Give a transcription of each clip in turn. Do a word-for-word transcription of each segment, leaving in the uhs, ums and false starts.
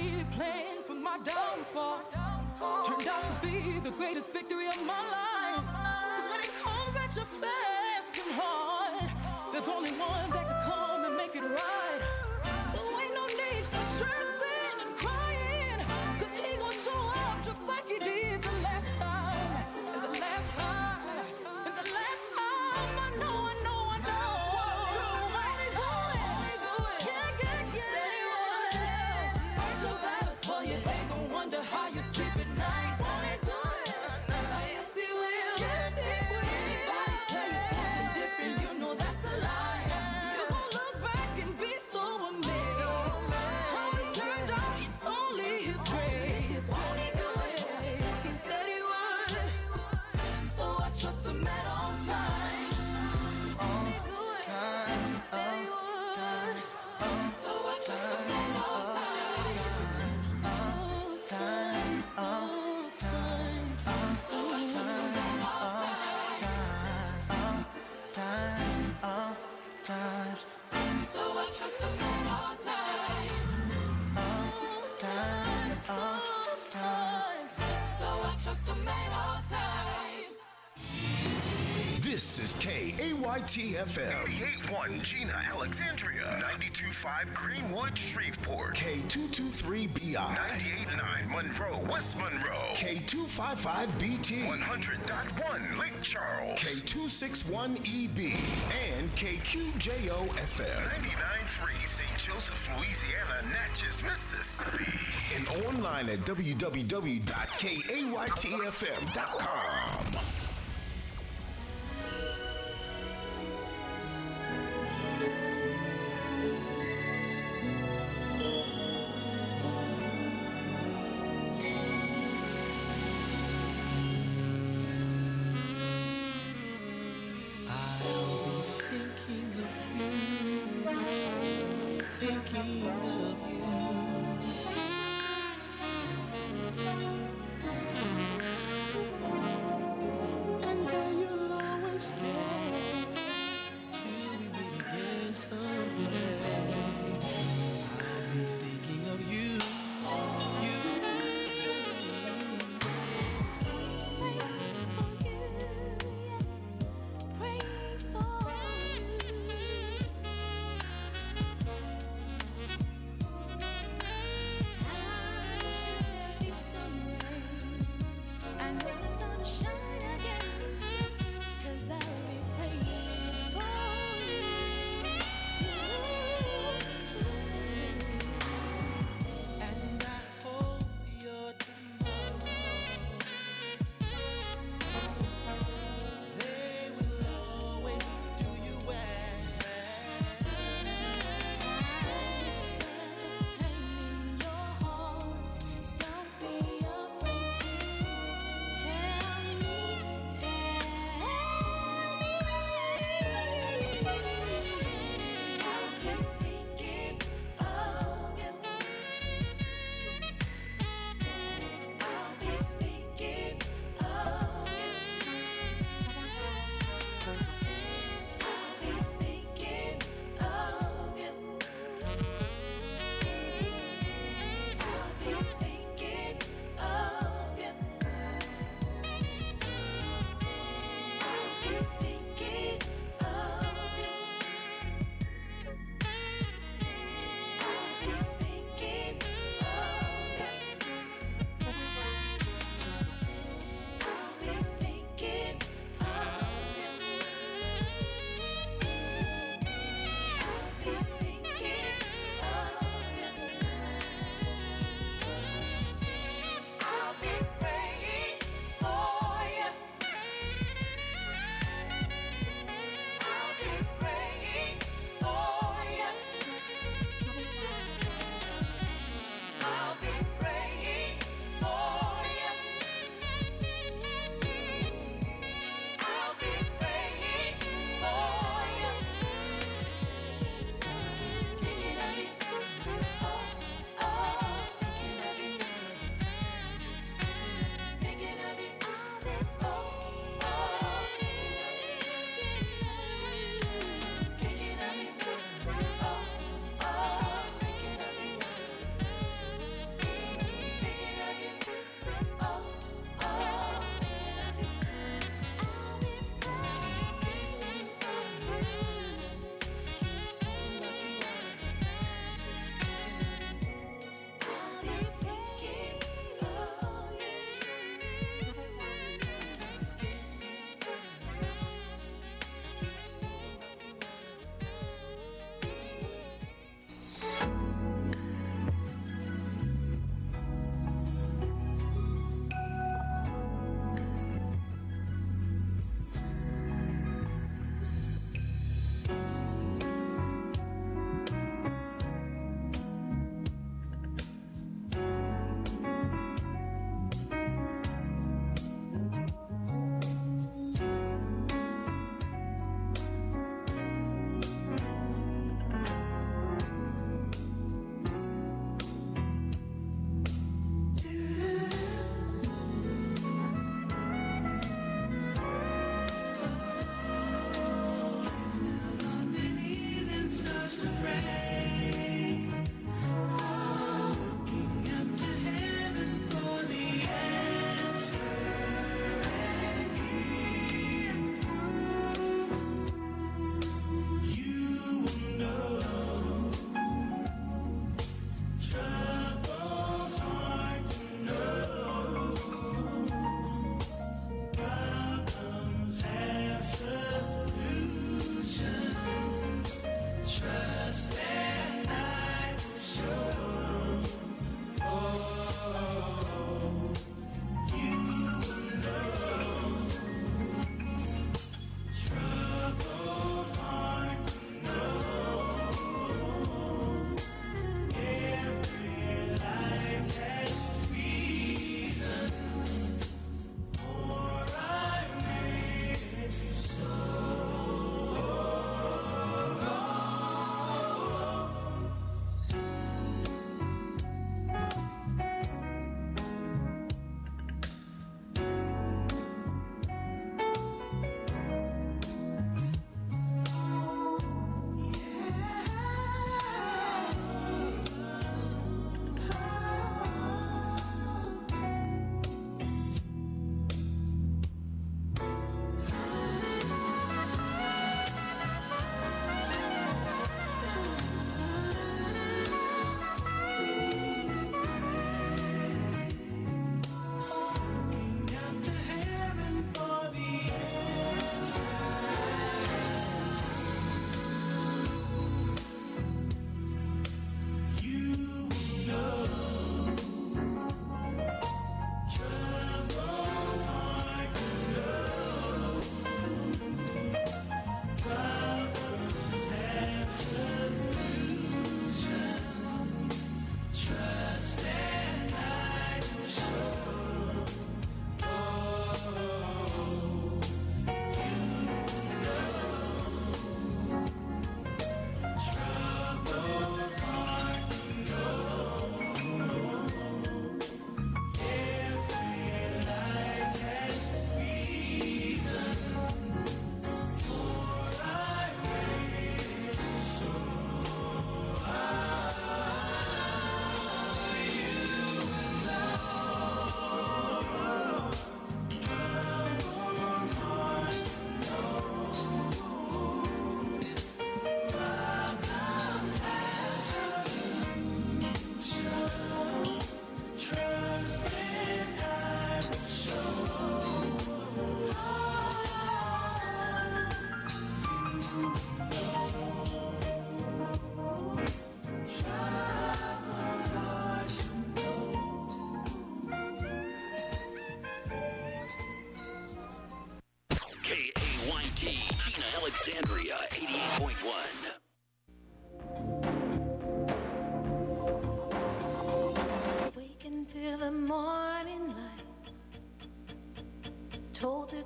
enemy planned for my downfall turned out to be the greatest victory of my life. Cause when it comes at you fast and hard, there's only one that can come and make it right. So ain't no need for stressing and crying, cause he gon' show up just like he did the last time. And the last time, and the last time, I know, I know, I know. Won't he do it? Won't he do it? Yeah, yeah, yeah. Said he would. Fight your battles for you, they gon' wonder how you sleep at night. Won't he do it? Oh, yes, he will. Yes, he will. Anybody tell you something different, you know that's a lie. You gon' look back and be so amazed. How it turned out, it's only his grace. Won't he do it? He said he would. So I trust him at all times. Won't he do it? He said he would. So I trust him at all times. All times, all times. So I trust him at all times. Time, all times, So I trust him at all times. time, all times. So I trust him at all times. This is K A Y T F M. eighty-eight point one Gina, Alexandria. ninety-two point five Greenwood, Shreveport. K two two three B I. ninety-eight point nine Monroe, West Monroe. K two five five B T. one hundred point one Lake Charles. K two six one E B. And K Q J O F M. ninety-nine point three Saint Joseph, Louisiana, Natchez, Mississippi. And online at w w w dot k a y t f m dot com. Thinking of you.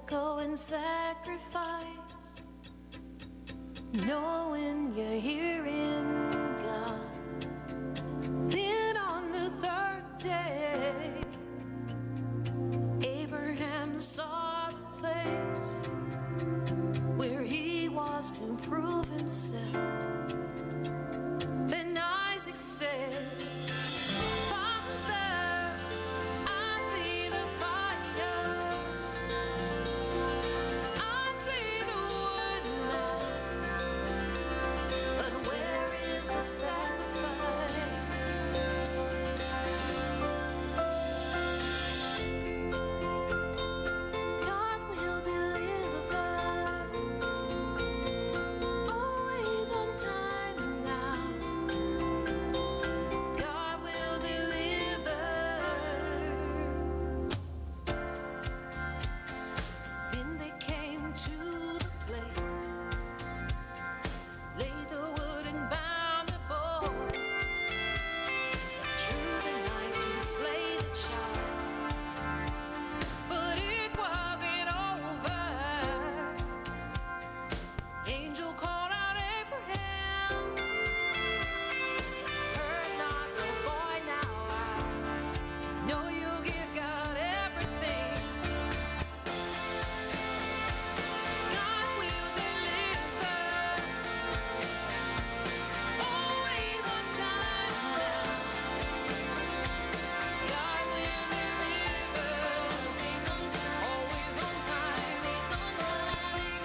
go and sacrifice, knowing you're hearing God. Then on the third day, Abraham saw the place where he was to prove himself. Then Isaac said, Father, I see the fire, I see the wood now, but where is the sacrifice? God will deliver, always on time now. God will deliver. Then they came to the place, laid the wood and bound the boy, drew the knife to slay the child. But it wasn't over. Angel called out Abraham, hurt not the boy now. I know you'll give God everything. God will deliver, always on time now. God will deliver, always on time, always on time, always on time.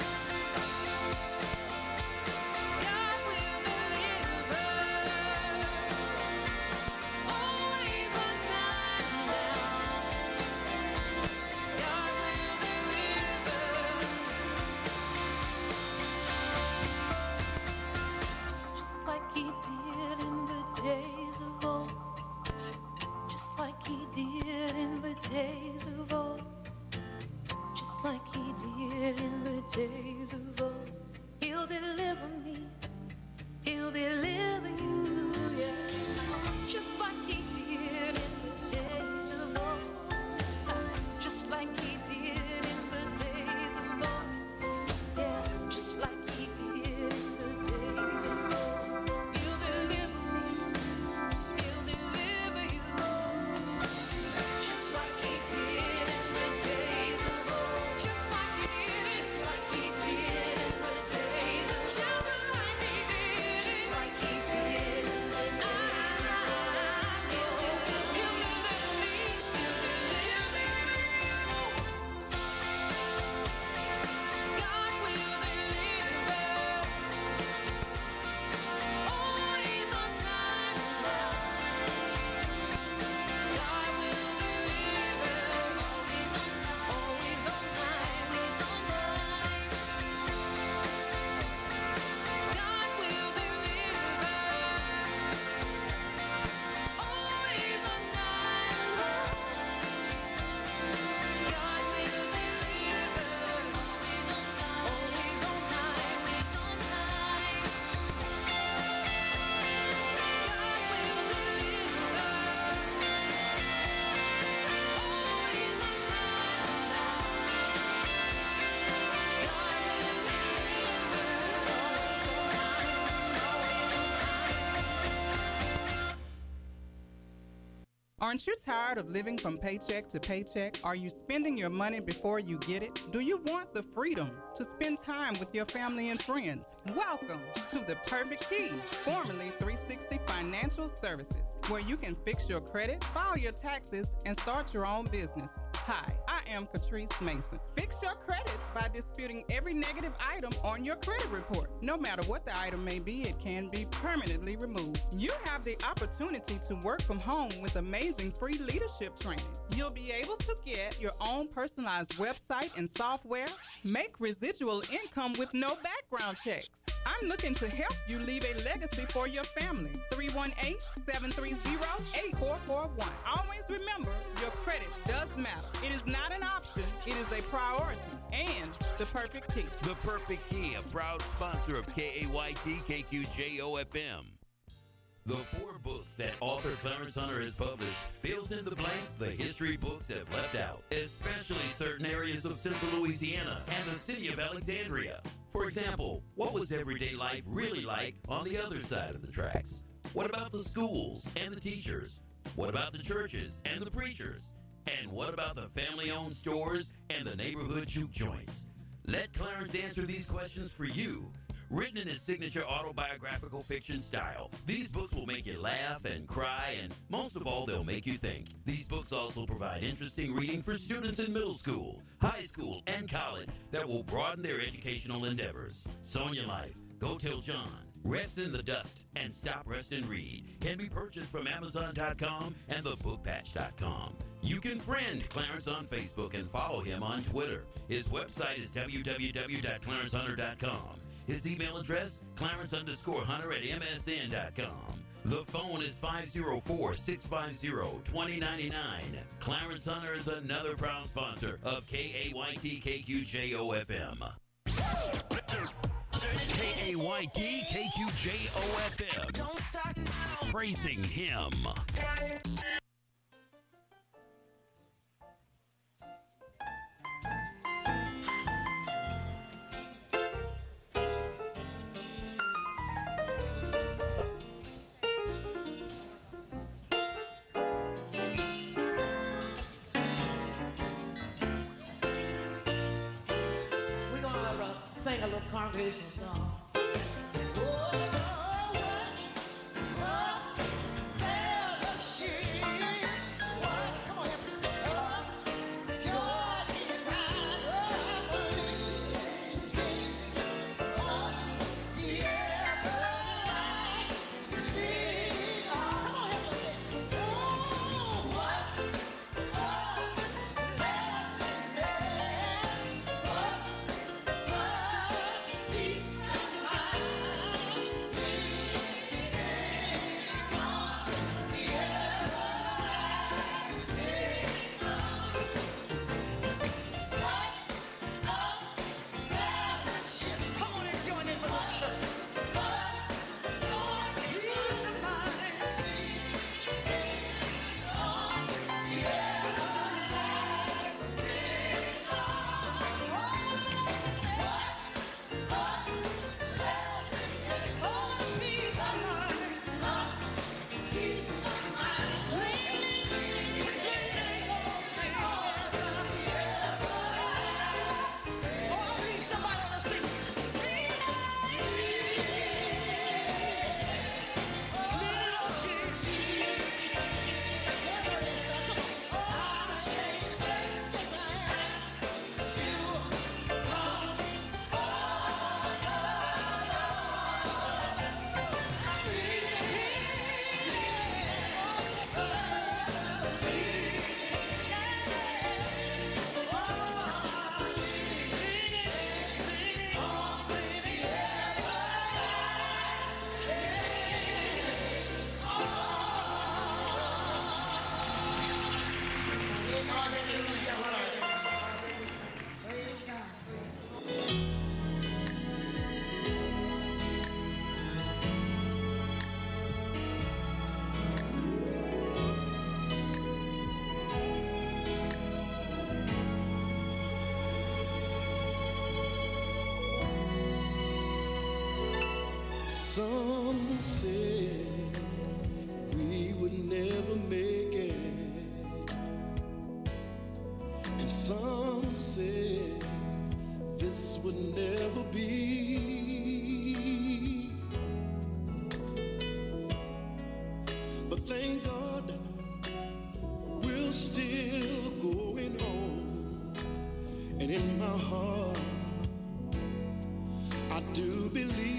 God will deliver, always on time now. God will deliver. Just like he did in the days of old, just like he did in the days of old, just like he did in the days of old. He'll deliver me, he'll deliver you, yeah. Just like he did in the days of old, just like he did in the days of old, yeah. Just like he did in the days of old. He'll deliver me, he'll deliver you. Just like he did in the days of old. Just like he did. Just like he did in the days of old. Just like he did. Just like he did in the days of old. He'll deliver me. He'll deliver you. God will deliver, always on time now. God will deliver, always on time, always on time, always on time. God will deliver, always on time now. God will deliver, always on time, always on time, always on time. God will deliver, always on time now. God will deliver, always on time, always on time. Aren't you tired of living from paycheck to paycheck? Are you spending your money before you get it? Do you want the freedom to spend time with your family and friends? Welcome to The Perfect Key, formerly three sixty Financial Services, where you can fix your credit, file your taxes, and start your own business. Hi, I am Catrice Mason. Fix your credit by disputing every negative item on your credit report. No matter what the item may be, it can be permanently removed. You have the opportunity to work from home with amazing free leadership training. You'll be able to get your own personalized website and software, make residual income with no background checks. I'm looking to help you leave a legacy for your family. three one eight, seven three zero, eight four four one. Always remember, your credit does matter. It is not an option, it is a priority. And The Perfect Key. The Perfect Key, a proud sponsor of K A Y T K Q J O F M. The four books that author Clarence Hunter has published fills in the blanks the history books have left out, especially certain areas of central Louisiana and the city of Alexandria. For example, what was everyday life really like on the other side of the tracks? What about the schools and the teachers? What about the churches and the preachers? And what about the family-owned stores and the neighborhood juke joints? Let Clarence answer these questions for you. Written in his signature autobiographical fiction style, these books will make you laugh and cry, and most of all, they'll make you think. These books also provide interesting reading for students in middle school, high school, and college that will broaden their educational endeavors. Sonia Life, Go Tell John, Rest in the Dust, and Stop, Rest, and Read can be purchased from Amazon dot com and the book patch dot com. You can friend Clarence on Facebook and follow him on Twitter. His website is w w w dot clarence hunter dot com. His email address, clarence underscore hunter at m s n dot com. The phone is five oh four, six five oh, two oh nine nine. Clarence Hunter is another proud sponsor of K A Y T K Q J O F M. K A Y T K Q J O F M. Praising him. Sing a little congregational song. Some said we would never make it, and some said this would never be. But thank God we're still going on, and in my heart I do believe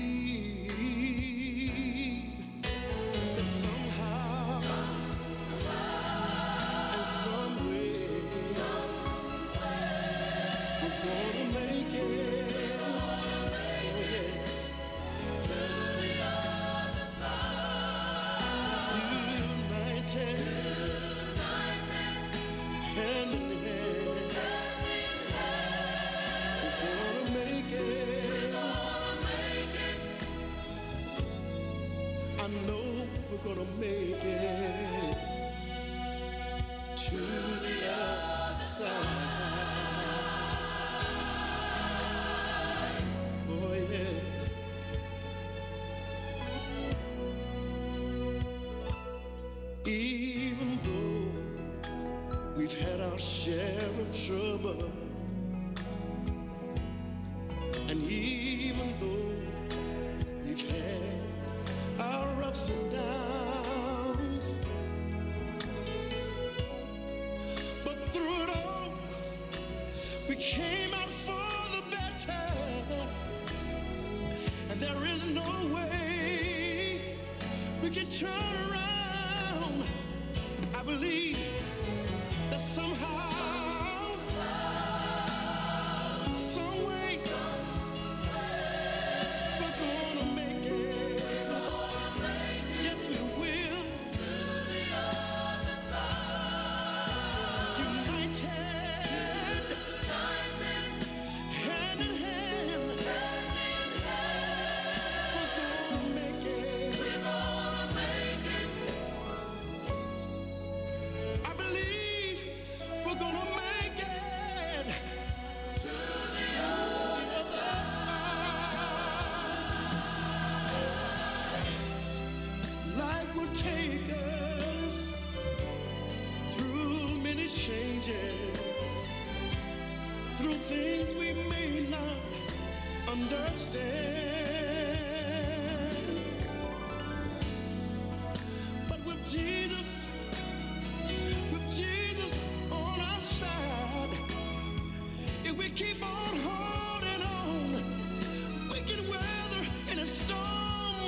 our share of trouble. And even though we've had our ups and downs, but through it all, we came out for the better. And there is no way we can turn around. I believe that somehow, some way, we're gonna make it. Yes, we will. To the other side. United, hand in hand, we're gonna make it. I believe we're gonna make it to the other side. Life will take us through many changes, through things we may not understand. But with Jesus, with Jesus on our side, if we keep on holding on, we can weather any storm.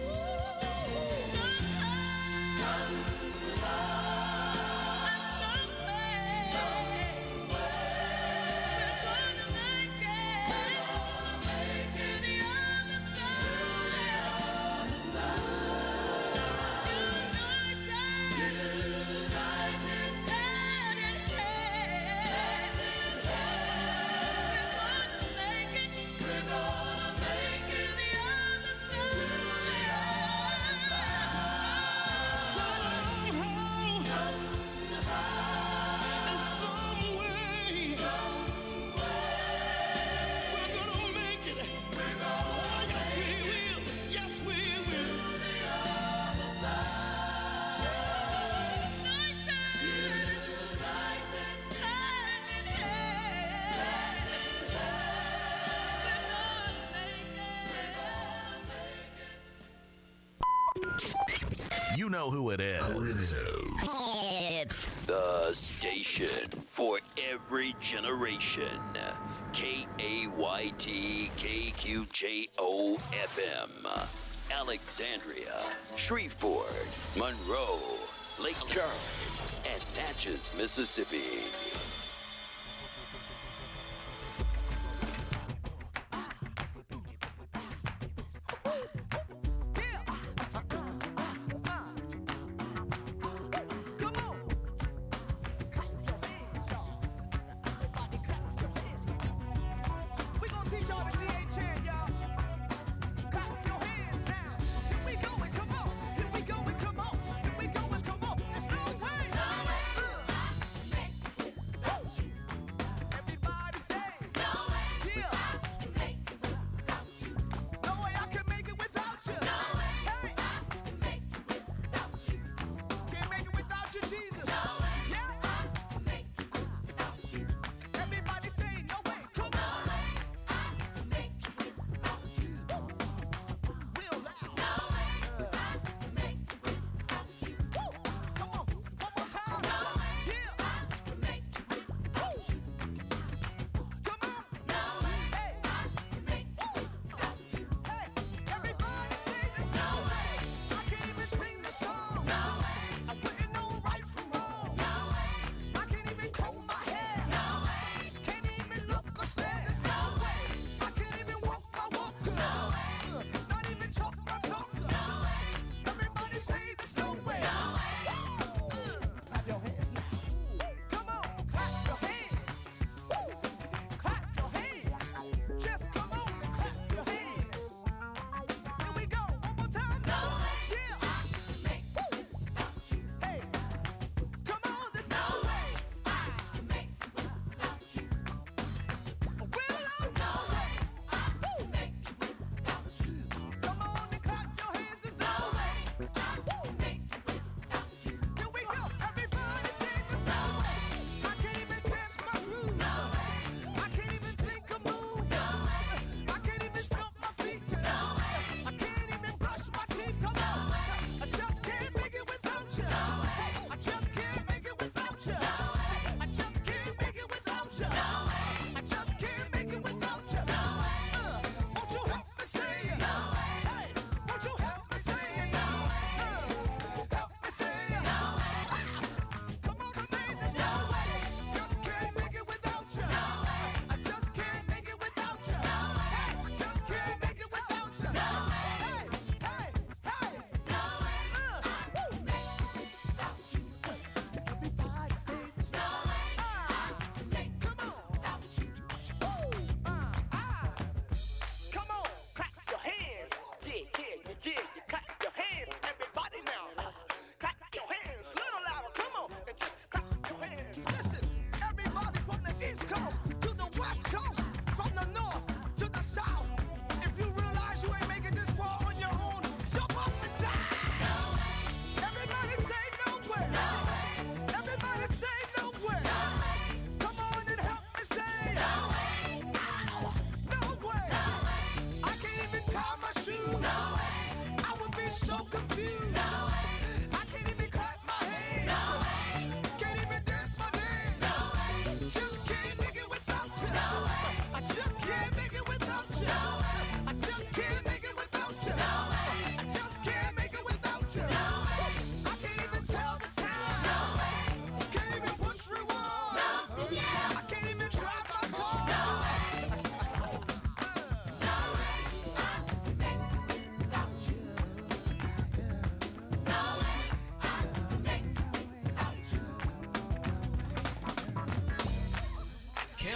You know who it is. It's the station for every generation. K A Y T K Q J O F M. Alexandria, Shreveport, Monroe, Lake Charles, and Natchez, Mississippi.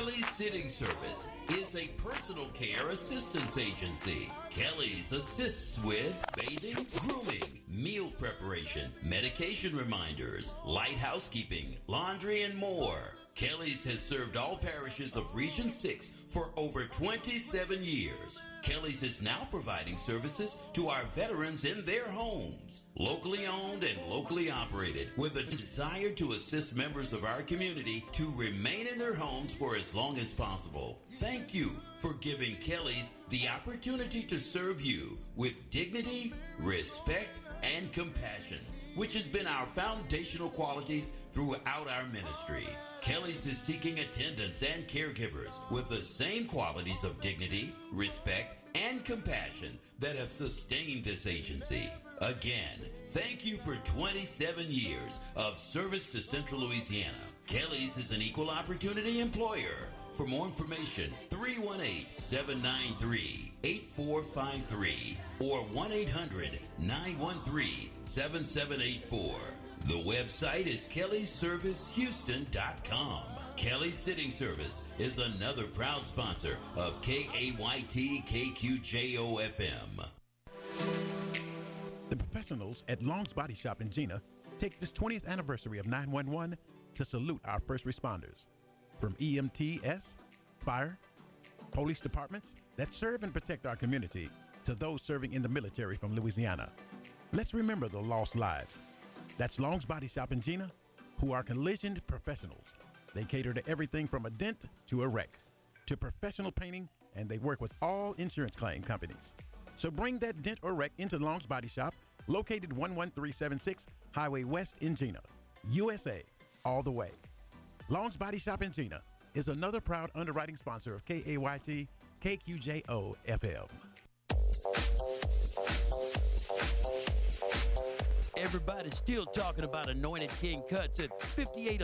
Kelly's Sitting Service is a personal care assistance agency. Kelly's assists with bathing, grooming, meal preparation, medication reminders, light housekeeping, laundry, and more. Kelly's has served all parishes of Region six for over twenty-seven years. Kelly's is now providing services to our veterans in their homes. Locally owned and locally operated, with a desire to assist members of our community to remain in their homes for as long as possible. Thank you for giving Kelly's the opportunity to serve you with dignity, respect, and compassion, which has been our foundational qualities throughout our ministry. Kelly's is seeking attendants and caregivers with the same qualities of dignity, respect, and compassion that have sustained this agency. Again, thank you for twenty-seven years of service to Central Louisiana. Kelly's is an equal opportunity employer. For more information, three one eight, seven nine three, eight four five three or one eight hundred, nine one three, seven seven eight four. The website is kellys service houston dot com. Kelly's Sitting Service is another proud sponsor of K A Y T K Q J O F M. The professionals at Long's Body Shop in Gina take this twentieth anniversary of nine one one to salute our first responders. From E M T S, fire, police departments that serve and protect our community, to those serving in the military from Louisiana. Let's remember the lost lives. That's Long's Body Shop in Gina, who are collision professionals. They cater to everything from a dent to a wreck, to professional painting, and they work with all insurance claim companies. So bring that dent or wreck into Long's Body Shop, located one one three seven six Highway West in Gina, U S A, all the way. Long's Body Shop in Gina is another proud underwriting sponsor of K A Y T K Q J O F M. Everybody's still talking about Anointed King Cuts at fifty-eight